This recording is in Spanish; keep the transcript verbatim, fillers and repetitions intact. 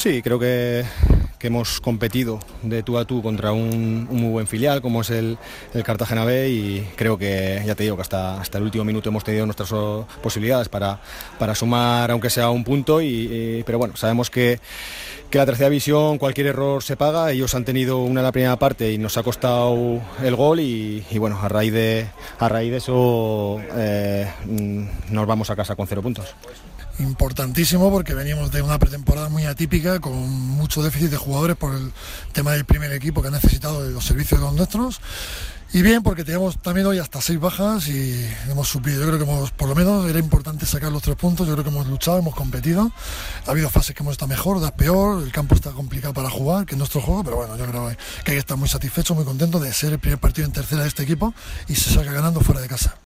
Sí, creo que, que hemos competido de tú a tú contra un, un muy buen filial como es el, el Cartagena B y creo que, ya te digo, que hasta, hasta el último minuto hemos tenido nuestras oh, posibilidades para, para sumar aunque sea un punto, y, y, pero bueno, sabemos que, que la tercera división cualquier error se paga. Ellos han tenido una en la primera parte y nos ha costado el gol y, y bueno, a raíz de, a raíz de eso eh, nos vamos a casa con cero puntos. Importantísimo porque venimos de una pretemporada muy atípica con mucho déficit de jugadores por el tema del primer equipo que ha necesitado de los servicios de los nuestros, y bien porque teníamos también hoy hasta seis bajas y hemos suplido. Yo creo que hemos, por lo menos era importante sacar los tres puntos. Yo creo que hemos luchado, hemos competido, ha habido fases que hemos estado mejor, otras peor, el campo está complicado para jugar, que es nuestro juego, pero bueno, yo creo que hay que estar muy satisfechos, muy contentos de ser el primer partido en tercera de este equipo y se salga ganando fuera de casa.